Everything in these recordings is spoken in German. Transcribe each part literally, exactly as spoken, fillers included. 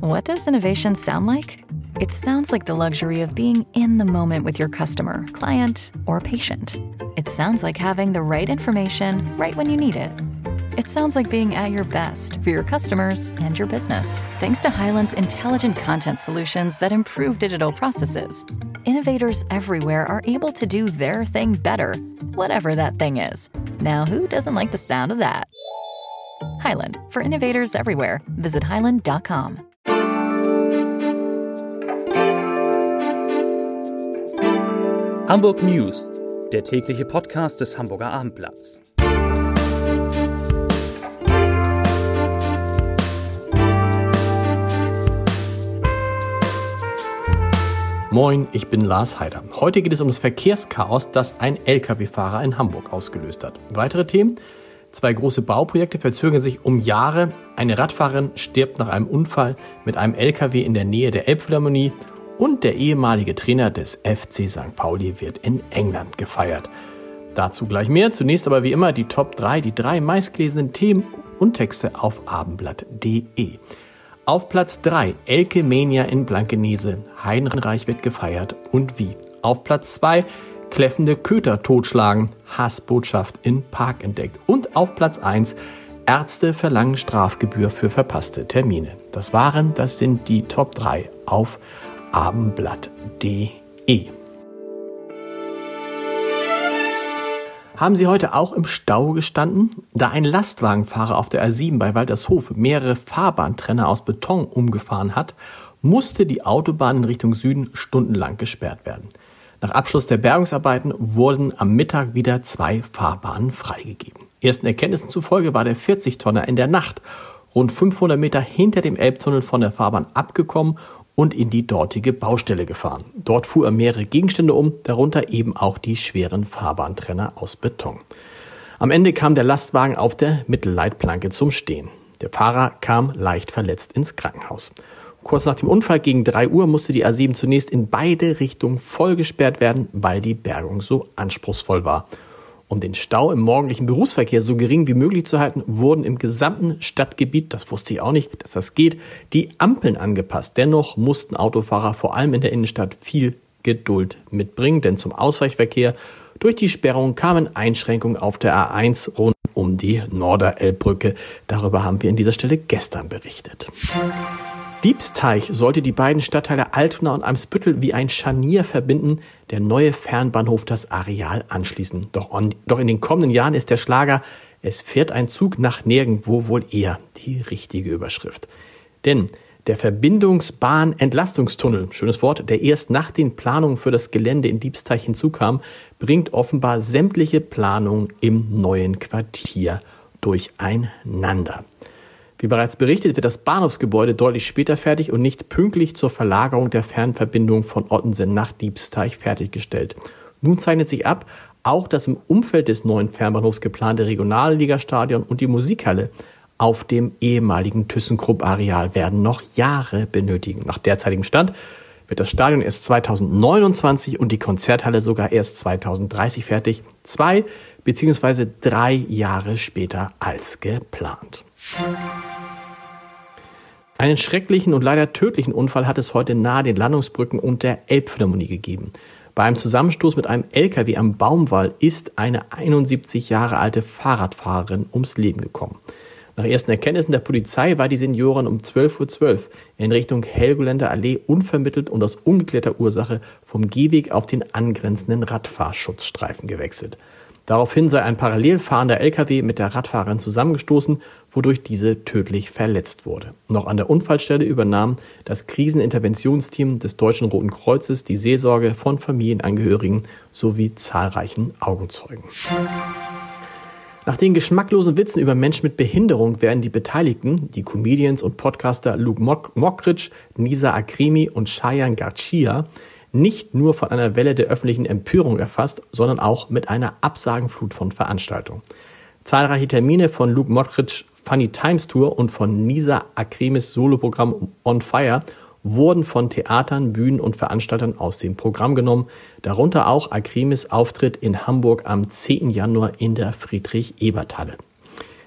What does innovation sound like? It sounds like the luxury of being in the moment with your customer, client, or patient. It sounds like having the right information right when you need it. It sounds like being at your best for your customers and your business. Thanks to Hyland's intelligent content solutions that improve digital processes, innovators everywhere are able to do their thing better, whatever that thing is. Now, who doesn't like the sound of that? Hyland, for innovators everywhere. Visit hyland dot com. Hamburg News, der tägliche Podcast des Hamburger Abendblatts. Moin, ich bin Lars Heider. Heute geht es um das Verkehrschaos, das ein L K W-Fahrer in Hamburg ausgelöst hat. Weitere Themen: Zwei große Bauprojekte verzögern sich um Jahre. Eine Radfahrerin stirbt nach einem Unfall mit einem L K W in der Nähe der Elbphilharmonie. Und der ehemalige Trainer des F C Sankt Pauli wird in England gefeiert. Dazu gleich mehr. Zunächst aber wie immer die Top drei, die drei meistgelesenen Themen und Texte auf abendblatt punkt de. Auf Platz drei, Elke-Mania in Blankenese. Heidenreich wird gefeiert und wie. Auf Platz zwei, kläffende Köter totschlagen. Hassbotschaft in Park entdeckt. Und auf Platz eins, Ärzte verlangen Strafgebühr für verpasste Termine. Das waren, das sind die Top drei auf abendblatt punkt de. Haben Sie heute auch im Stau gestanden? Da ein Lastwagenfahrer auf der A sieben bei Waltershof mehrere Fahrbahntrenner aus Beton umgefahren hat, musste die Autobahn in Richtung Süden stundenlang gesperrt werden. Nach Abschluss der Bergungsarbeiten wurden am Mittag wieder zwei Fahrbahnen freigegeben. Ersten Erkenntnissen zufolge war der vierzig-Tonner in der Nacht rund fünfhundert Meter hinter dem Elbtunnel von der Fahrbahn abgekommen und in die dortige Baustelle gefahren. Dort fuhr er mehrere Gegenstände um, darunter eben auch die schweren Fahrbahntrenner aus Beton. Am Ende kam der Lastwagen auf der Mittelleitplanke zum Stehen. Der Fahrer kam leicht verletzt ins Krankenhaus. Kurz nach dem Unfall gegen drei Uhr musste die A sieben zunächst in beide Richtungen voll gesperrt werden, weil die Bergung so anspruchsvoll war. Um den Stau im morgendlichen Berufsverkehr so gering wie möglich zu halten, wurden im gesamten Stadtgebiet, das wusste ich auch nicht, dass das geht, die Ampeln angepasst. Dennoch mussten Autofahrer vor allem in der Innenstadt viel Geduld mitbringen, denn zum Ausweichverkehr durch die Sperrung kamen Einschränkungen auf der A eins rund um die Norderelbbrücke. Darüber haben wir an dieser Stelle gestern berichtet. Diebsteich sollte die beiden Stadtteile Altona und Eimsbüttel wie ein Scharnier verbinden, der neue Fernbahnhof das Areal anschließen. Doch, on, doch in den kommenden Jahren ist der Schlager "Es fährt ein Zug nach nirgendwo" wohl eher die richtige Überschrift. Denn der Verbindungsbahn-Entlastungstunnel, schönes Wort, der erst nach den Planungen für das Gelände in Diebsteich hinzukam, bringt offenbar sämtliche Planungen im neuen Quartier durcheinander. Wie bereits berichtet, wird das Bahnhofsgebäude deutlich später fertig und nicht pünktlich zur Verlagerung der Fernverbindung von Ottensen nach Diebsteich fertiggestellt. Nun zeichnet sich ab, auch das im Umfeld des neuen Fernbahnhofs geplante Regionalligastadion und die Musikhalle auf dem ehemaligen ThyssenKrupp-Areal werden noch Jahre benötigen. Nach derzeitigem Stand wird das Stadion erst zweitausendneunundzwanzig und die Konzerthalle sogar erst zweitausenddreißig fertig, zwei bzw. drei Jahre später als geplant. Einen schrecklichen und leider tödlichen Unfall hat es heute nahe den Landungsbrücken und der Elbphilharmonie gegeben. Bei einem Zusammenstoß mit einem L K W am Baumwall ist eine einundsiebzig Jahre alte Fahrradfahrerin ums Leben gekommen. Nach ersten Erkenntnissen der Polizei war die Seniorin um zwölf Uhr zwölf in Richtung Helgoländer Allee unvermittelt und aus ungeklärter Ursache vom Gehweg auf den angrenzenden Radfahrschutzstreifen gewechselt. Daraufhin sei ein parallel fahrender L K W mit der Radfahrerin zusammengestoßen, wodurch diese tödlich verletzt wurde. Noch an der Unfallstelle übernahm das Kriseninterventionsteam des Deutschen Roten Kreuzes die Seelsorge von Familienangehörigen sowie zahlreichen Augenzeugen. Nach den geschmacklosen Witzen über Menschen mit Behinderung werden die Beteiligten, die Comedians und Podcaster Luke Mockridge, Nisa Akrimi und Cheyenne Garcia, nicht nur von einer Welle der öffentlichen Empörung erfasst, sondern auch mit einer Absagenflut von Veranstaltungen. Zahlreiche Termine von Luke Mockridge Funny Times Tour und von Nisa Akrimis Soloprogramm On Fire wurden von Theatern, Bühnen und Veranstaltern aus dem Programm genommen, darunter auch Akrimis Auftritt in Hamburg am zehnten Januar in der Friedrich-Ebert-Halle.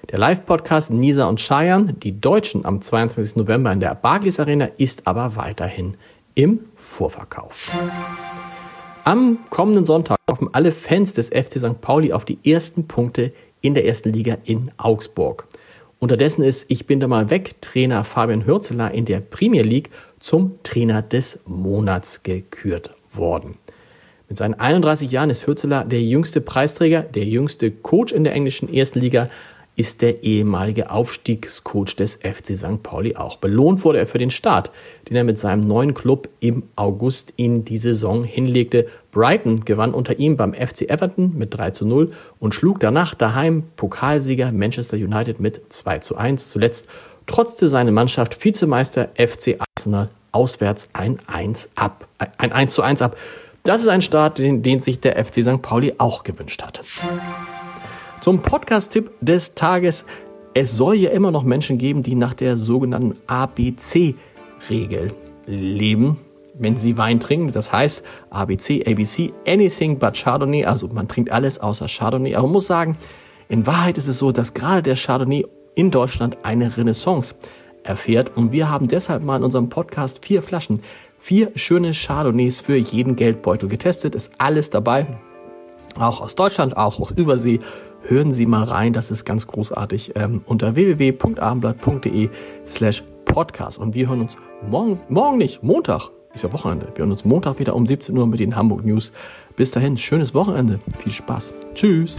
Der Live-Podcast Nisa und Cheyenne, die Deutschen am zweiundzwanzigsten November in der Barclays Arena, ist aber weiterhin im Vorverkauf. Am kommenden Sonntag hoffen alle Fans des F C Sankt Pauli auf die ersten Punkte in der ersten Liga in Augsburg. Unterdessen ist Ich bin da mal weg Trainer Fabian Hürzeler in der Premier League zum Trainer des Monats gekürt worden. Mit seinen einunddreißig Jahren ist Hürzeler der jüngste Preisträger, der jüngste Coach in der englischen ersten Liga, ist der ehemalige Aufstiegscoach des F C Sankt Pauli auch. Belohnt wurde er für den Start, den er mit seinem neuen Club im August in die Saison hinlegte. Brighton gewann unter ihm beim F C Everton mit drei zu null und schlug danach daheim Pokalsieger Manchester United mit zwei zu eins. Zuletzt trotzte seine Mannschaft Vizemeister F C Arsenal auswärts ein eins ab, ein eins zu eins ab. Das ist ein Start, den, den sich der F C Sankt Pauli auch gewünscht hatte. Zum Podcast-Tipp des Tages. Es soll ja immer noch Menschen geben, die nach der sogenannten A B C-Regel leben, wenn sie Wein trinken. Das heißt A B C, A B C, anything but Chardonnay. Also man trinkt alles außer Chardonnay. Aber man muss sagen, in Wahrheit ist es so, dass gerade der Chardonnay in Deutschland eine Renaissance erfährt. Und wir haben deshalb mal in unserem Podcast vier Flaschen, vier schöne Chardonnays für jeden Geldbeutel getestet. Ist alles dabei, auch aus Deutschland, auch aus Übersee. Hören Sie mal rein, das ist ganz großartig, ähm, unter w w w punkt abendblatt punkt d e slash podcast. Und wir hören uns morgen, morgen nicht, Montag, ist ja Wochenende. Wir hören uns Montag wieder um siebzehn Uhr mit den Hamburg News. Bis dahin, schönes Wochenende, viel Spaß. Tschüss.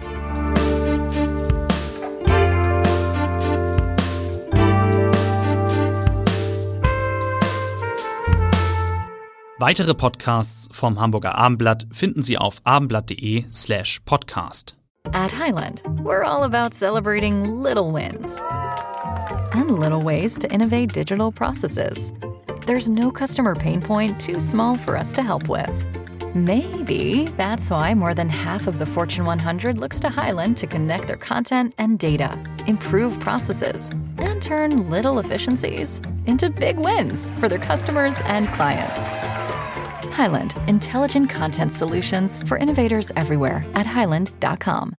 Weitere Podcasts vom Hamburger Abendblatt finden Sie auf abendblatt punkt de slash podcast. At Highland, we're all about celebrating little wins and little ways to innovate digital processes. There's no customer pain point too small for us to help with. Maybe that's why more than half of the Fortune one hundred looks to Highland to connect their content and data, improve processes, and turn little efficiencies into big wins for their customers and clients. Highland, intelligent content solutions for innovators everywhere at highland dot com.